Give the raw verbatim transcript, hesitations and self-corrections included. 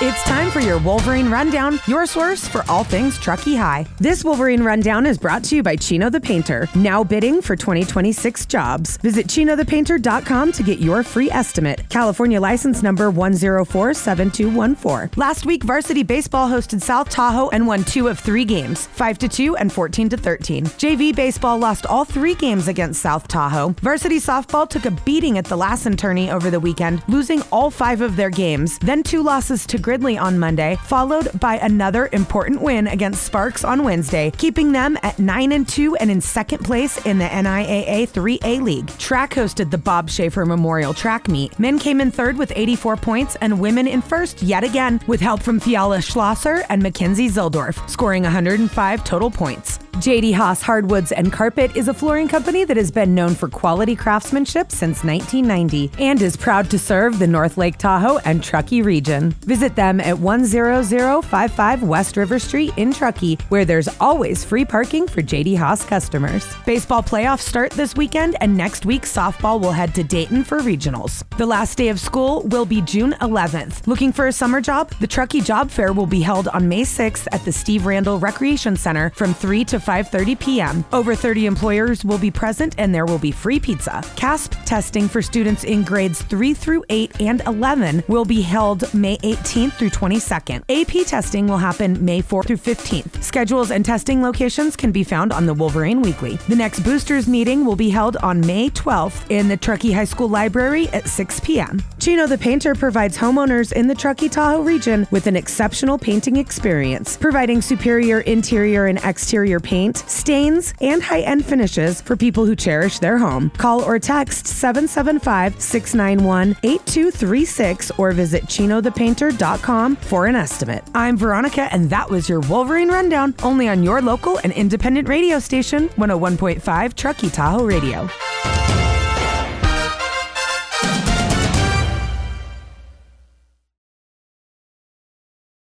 It's time for your Wolverine Rundown, your source for all things Truckee High. This Wolverine Rundown is brought to you by Chino the Painter, now bidding for twenty twenty-six jobs. Visit chino the painter dot com to get your free estimate. California license number one zero four seven two one four. Last week, varsity baseball hosted South Tahoe and won two of three games, five to two and fourteen to thirteen. J V baseball lost all three games against South Tahoe. Varsity softball took a beating at the Lassen tourney over the weekend, losing all five of their games. Then two losses to Gridley on Monday, followed by another important win against Sparks on Wednesday, keeping them at nine and two and in second place in the N I A A three A League. Track hosted the Bob Schaefer Memorial Track Meet. Men came in third with eighty-four points and women in first yet again with help from Fiala Schlosser and Mackenzie Zildorf, scoring one hundred five total points. J D Haas Hardwoods and Carpet is a flooring company that has been known for quality craftsmanship since nineteen ninety and is proud to serve the North Lake Tahoe and Truckee region. Visit them at one zero zero five five West River Street in Truckee, where there's always free parking for J D Haas customers. Baseball playoffs start this weekend, and next week softball will head to Dayton for regionals. The last day of school will be June eleventh. Looking for a summer job? The Truckee Job Fair will be held on May sixth at the Steve Randall Recreation Center from three to five thirty p.m. Over thirty employers will be present and there will be free pizza. C A S P testing for students in grades three through eight and eleven will be held May eighteenth through twenty-second. A P testing will happen May fourth through fifteenth. Schedules and testing locations can be found on the Wolverine Weekly. The next boosters meeting will be held on May twelfth in the Truckee High School Library at six p.m. Chino the Painter provides homeowners in the Truckee Tahoe region with an exceptional painting experience, providing superior interior and exterior paint, stains, and high-end finishes for people who cherish their home. Call or text seven seven five, six nine one, eight two three six or visit chino the painter dot com for an estimate. I'm Veronica, and that was your Wolverine Rundown, only on your local and independent radio station, one oh one point five Truckee Tahoe Radio.